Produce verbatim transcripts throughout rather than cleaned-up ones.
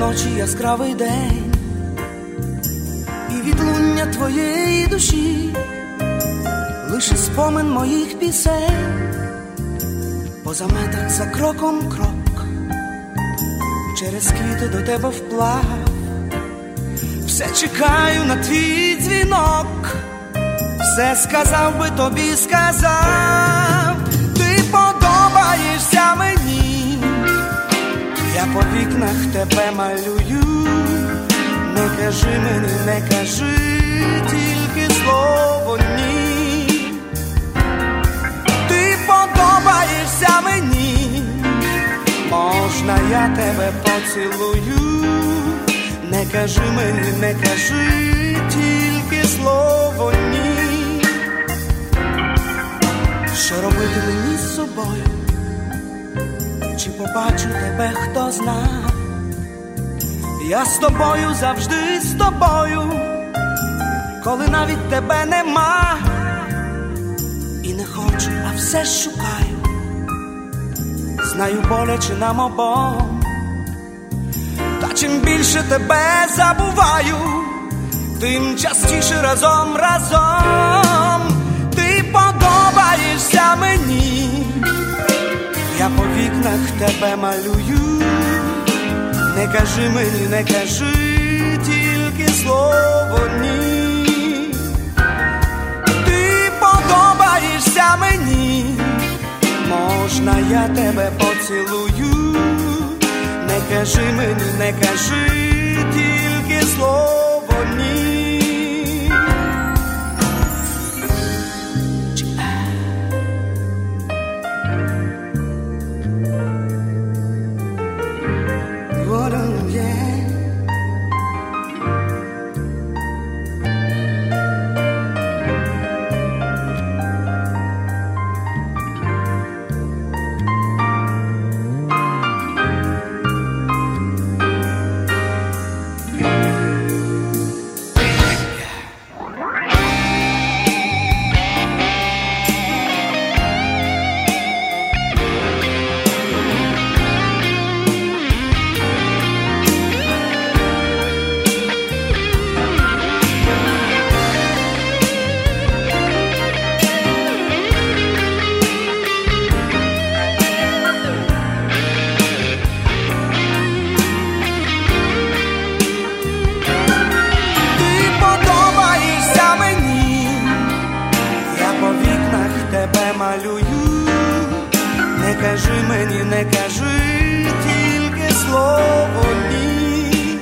ночі яскравий день, і відлуння твоєї душі лише спомин моїх пісень. По заметах за кроком крок, через квіти до тебе вплав, все чекаю на твій дзвінок, все сказав би тобі, сказав. Ти подобаєшся мені, я по вікнах тебе малюю. Не кажи мені, не кажи тільки слово ні. Ти подобаєшся мені, можна я тебе поцілую. Не кажи мені, не кажи тільки слово ні. Що робити мені з собою? Чи побачу тебе, хто зна? Я з тобою, завжди з тобою, коли навіть тебе нема. І не хочу, а все шукаю, знаю, боляче нам обом. Та чим більше тебе забуваю, тим частіше разом, разом. Ти подобаєшся мені, я по вікнах тебе малюю. Не кажи мені, не кажи тільки слово ні. Ти подобаєшся мені, можна я тебе поцілую. Не кажи мені, не кажи тільки слово ні. Не кажи мені, не кажи тільки слово ні.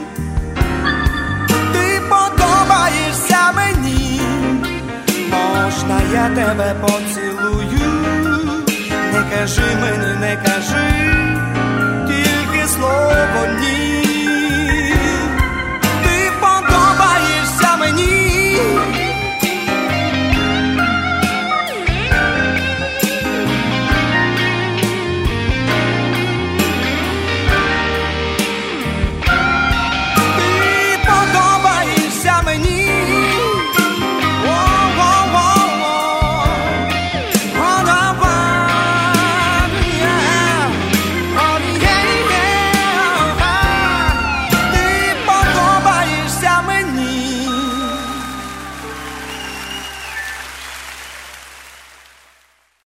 Ти подобаєшся мені, можна я тебе поцілую. Не кажи мені, не кажи